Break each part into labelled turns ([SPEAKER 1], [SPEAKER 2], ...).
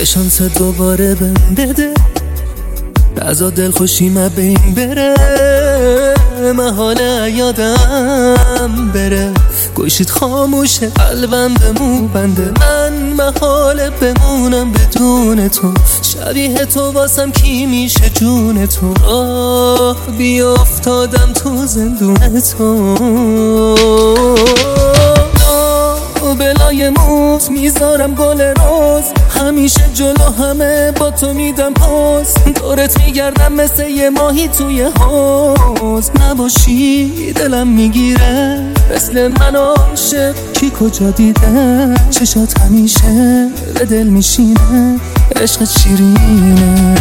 [SPEAKER 1] یه شانس دوباره بده، رضا دلخوشی ما بین بره، محاله یادم بره، گوشید خاموشه قلبم بمون بنده، من محاله بمونم بدون تو، شبیه تو واسم کی میشه جون تو، آه بیافتادم تو زندون تو، بلای موت میذارم گل روز، همیشه جلو همه با تو میدم پاس، دورت میگردم مثل یه ماهی توی حوض، نباشی دلم میگیره، مثل من عاشق کی کجا دیده، چشات همیشه به دل میشینه، عشقت شیرینه،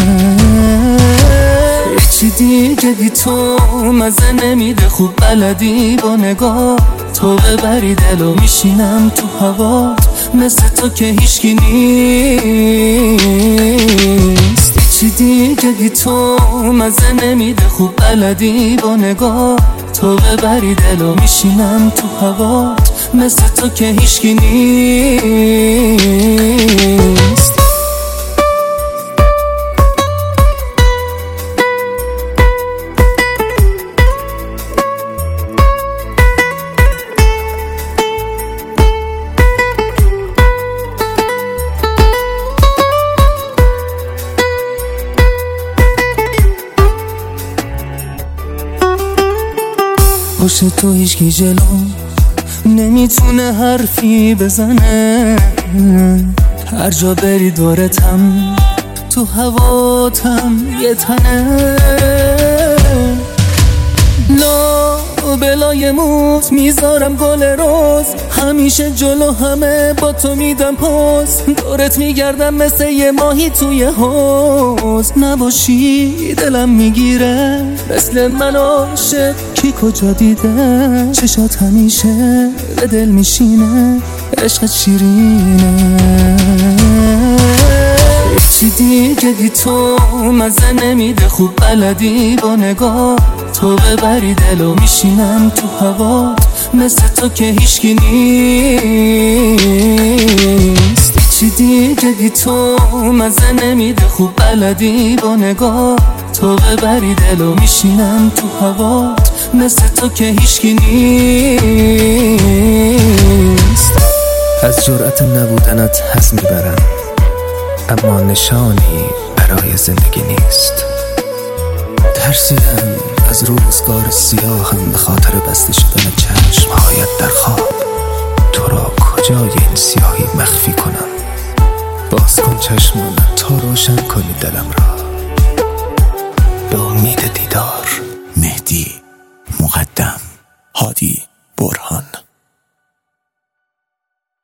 [SPEAKER 1] چی دیگه بی تو مزه نمیده، خوب بلدی با نگاه تو ببری دلو، میشینم تو هوات مثل تو که هیچکی نیست، چی دیگه بی تو مزه نمیده، خوب بلدی با نگاه تو ببری دلو، میشینم تو هوات مثل تو که هیچکی نیست. پشت تو هیچکی جلو نمیتونه حرفی بزنه، هر جا بری دورتم تو هواتم یه تنه، لا بلای موت میذارم گل روز، همیشه جلو همه با تو میدم پاس، دورت میگردم مثل یه ماهی توی حوض، نباشی دلم میگیره، مثل من عاشق کی کجا دیده، چشات همیشه به دل میشینه، عشقت شیرینه، چی دیگه بی تو مزه نمیده، خوب بلدی با نگاه تو ببری دلو، میشینم تو هوات مثل تو که هیچکی نیست، چی دیگه بی تو مزه نمیده، خوب بلدی با نگاه تو ببری دلو، میشینم تو هوات مثل تو که هیچکی نیست.
[SPEAKER 2] از جرأت نبودنت حس میبرم، اما نشانی برای زندگی نیست، ترسیدم از روزگار سیاهم به خاطر بسته شدن چشمهایت در خواب، تو را کجای این سیاهی مخفی کنم، باز کن چشمانت تا روشن کنی دلم را به امید دیدار.